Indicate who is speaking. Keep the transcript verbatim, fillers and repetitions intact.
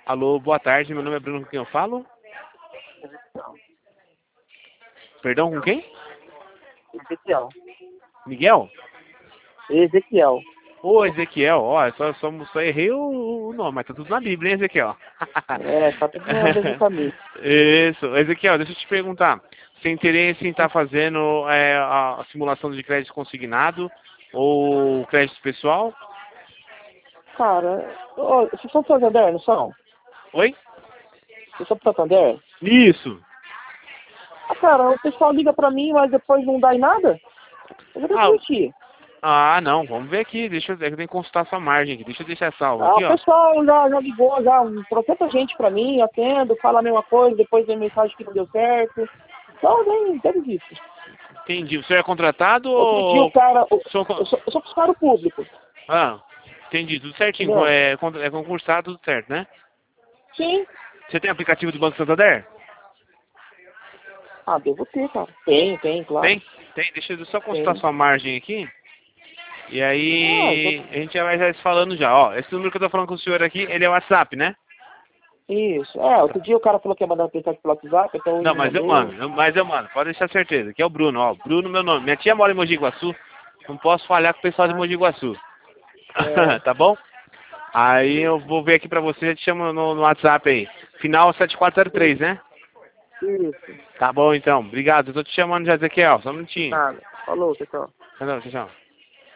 Speaker 1: Alô, boa tarde, meu nome é Bruno, com quem eu falo? Perdão, com quem?
Speaker 2: Ezequiel.
Speaker 1: Miguel?
Speaker 2: Ezequiel.
Speaker 1: Ô, Ezequiel, ó, só, só, só errei o, o nome, mas tá tudo na Bíblia, hein, Ezequiel?
Speaker 2: É, tá tudo no mesmo caminho.
Speaker 1: Isso, Ezequiel, deixa eu te perguntar. Você tem interesse em estar fazendo é, a simulação de crédito consignado ou crédito pessoal?
Speaker 2: Cara, ô, vocês são do Santander, não são?
Speaker 1: Oi?
Speaker 2: Vocês são do Santander?
Speaker 1: Isso.
Speaker 2: Ah, cara, o pessoal liga pra mim, mas depois não dá em nada? Eu vou
Speaker 1: Ah,
Speaker 2: desmentir.
Speaker 1: ah, não, vamos ver aqui, deixa eu, eu tenho que consultar sua margem aqui, deixa eu deixar salvo
Speaker 2: Ah,
Speaker 1: aqui,
Speaker 2: o
Speaker 1: ó.
Speaker 2: pessoal já, já ligou, já, tanta gente pra mim, atendo, fala a mesma coisa, depois vem mensagem que não deu certo. Então, nem teve disso.
Speaker 1: Entendi, o senhor é contratado
Speaker 2: Outro dia o
Speaker 1: ou...
Speaker 2: cara, o-
Speaker 1: o senhor
Speaker 2: eu
Speaker 1: con-
Speaker 2: sou, eu sou funcionário público,
Speaker 1: Ah, entendi, tudo certinho,
Speaker 2: entendeu?
Speaker 1: é, con- é concursado, tudo certo, né?
Speaker 2: Sim.
Speaker 1: Você tem aplicativo do Banco Santander?
Speaker 2: Ah, devo ter, cara. Tem, tem, claro.
Speaker 1: Tem? Tem, deixa eu só consultar
Speaker 2: Tem.
Speaker 1: sua margem aqui. E
Speaker 2: Ah, eu tô...
Speaker 1: aí, a gente já vai já se falando já, ó. Esse número que eu tô falando com o senhor aqui, ele é o WhatsApp, né?
Speaker 2: Isso. É, outro dia o cara falou que ia mandar uma mensagem pelo WhatsApp, então ele
Speaker 1: Não,
Speaker 2: me
Speaker 1: mas eu
Speaker 2: mandou.
Speaker 1: mando, eu- mas eu mando, pode deixar certeza, que é o Bruno, ó. Bruno, meu nome. Minha tia mora em Mogi Guaçu, não posso falhar com o pessoal de
Speaker 2: Ah,
Speaker 1: Mogi Guaçu.
Speaker 2: é.
Speaker 1: Tá bom? Aí eu vou ver aqui pra você, eu te chamo no, no WhatsApp aí. Final sete quatro zero três, né?
Speaker 2: Isso.
Speaker 1: Tá bom então, obrigado. Eu tô te chamando já, Ezequiel, só um minutinho.
Speaker 2: Nada. Falou, pessoal.
Speaker 1: Não, tchau, tchau.